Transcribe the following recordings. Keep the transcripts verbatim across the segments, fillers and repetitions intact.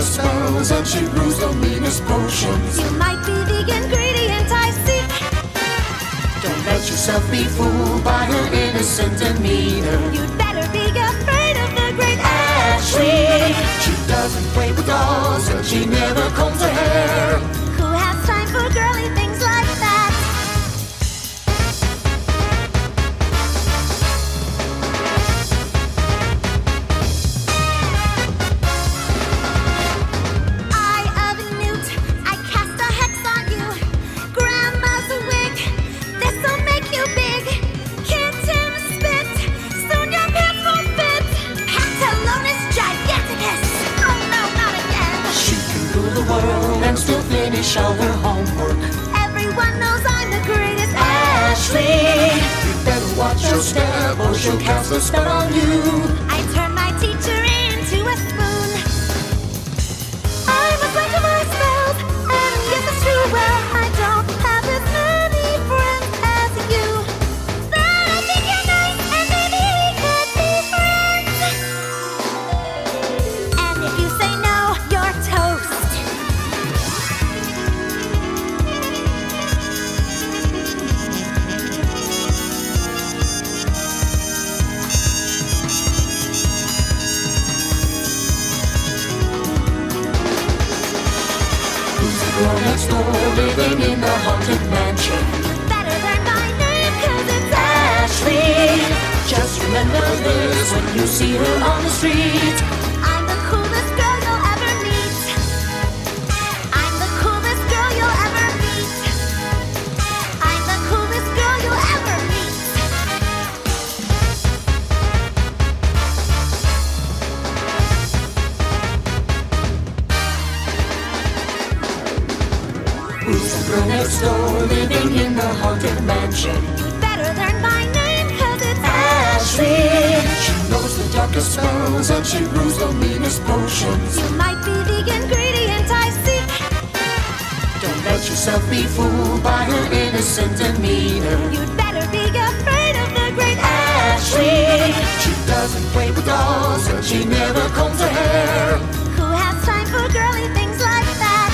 spells and she brews the meanest potions. You might be the ingredient I seek. Don't let yourself be fooled by her innocent demeanor. You'd better be afraid of the great Ashley. She doesn't play with dolls and she never combs her hair. Who has time for girly things like that? Eye of Newt, I cast a hex on you. Grandma's wig, this'll make you big. Kitten spit, soon your pants won't fit. Pantalonis giganticus, oh no, not again. She can rule the world and still finish all her homework. Everyone knows I'm the greatest. Ashley, you better watch your step or she'll cast a spell on you. I turn my teacher into a spoon. I'm a slave to my spells, and yes, it's true. Well, I don't have as many friends as you. But I think you're nice, and maybe we could be friends. And if you say no, you're toast. Who's the girl next door living in the haunted mansion? Better learn my name, 'cause it's Ashley. Just remember this when you see her on the street. I'm the coolest girl you'll ever meet. I'm the coolest girl you'll ever meet. I'm the coolest girl you'll ever meet. Who's the girl next door living in the haunted mansion? Better learn my name, 'cause it's Ashley. She knows the darkest spells and she brews the meanest potions. You might be the ingredient I seek. Don't let yourself be fooled by her innocent demeanor. You'd better be afraid of the great Ashley. She doesn't play with dolls and she never combs her hair. Who has time for girly things like that?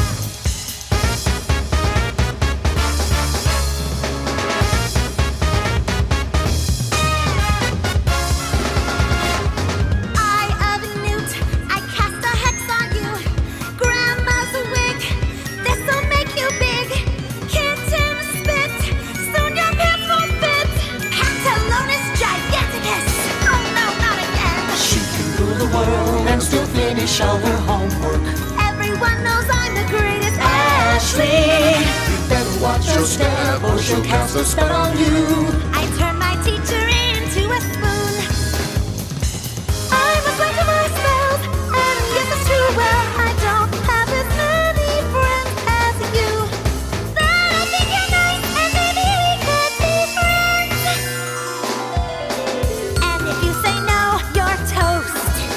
Eye of Newt, I cast a hex on you. Grandma's wig, this'll make you big. Kitten spit, soon your pants won't fit. Pantalonis giganticus, oh no, not again. She can rule the world and still finish all her homework. Everyone knows I'm the greatest. Ashley, you better watch your step or she'll cast a spell on you. I turn my teacher into a spoon. I'm a slave to my spells, and yes, it's true. Well, I don't have as many friends as you. But I think you're nice, and maybe we could be friends. And if you say no, you're toast.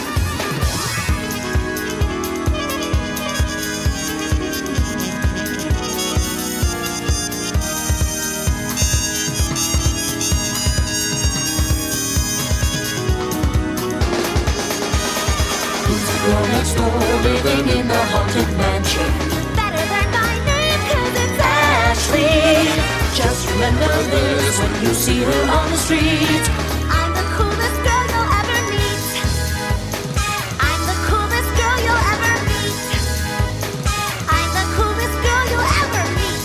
Who's the girl next door living in the haunted mansion? Better learn my name, 'cause it's Ashley. Just remember this when you see her on the street. I'm the coolest girl you'll ever meet. I'm the coolest girl you'll ever meet. I'm the coolest girl you'll ever meet.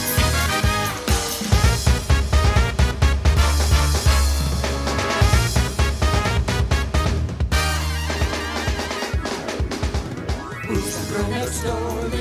Who's the girl next door